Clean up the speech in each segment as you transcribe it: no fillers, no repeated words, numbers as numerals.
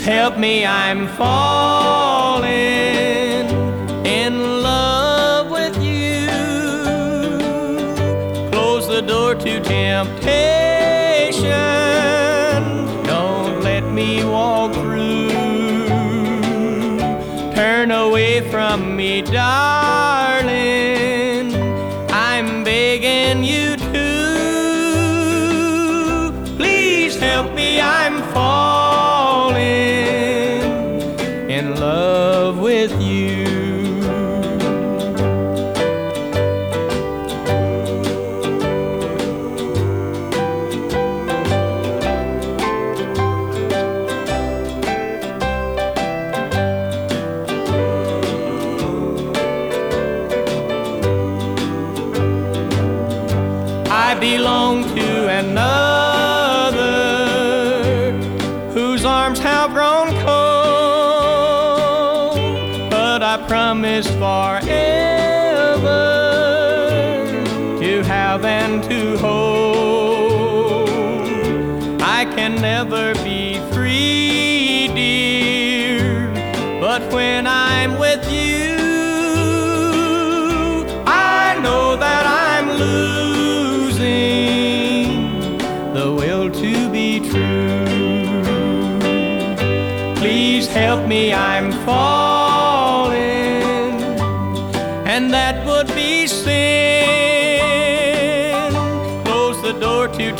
help me, I'm falling in love with you. Close the door to temptation, don't let me walk through. Turn away from me, darling, I'm begging you to. Please help me, I'm falling in love with you. I belong to another whose arms have grown cold, but I promise forever to have and to hold. I can never be free, dear, but when I'm with you, I know that I'm losing the will to be true. Please help me, I'm falling, and that would be sin. Close the door to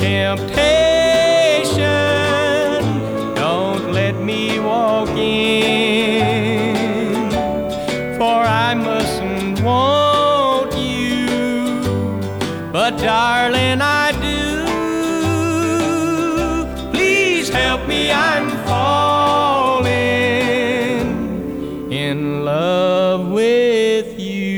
temptation, don't let me walk in, for I mustn't want you, but darling, I do. Please help me, I'm falling in love with you.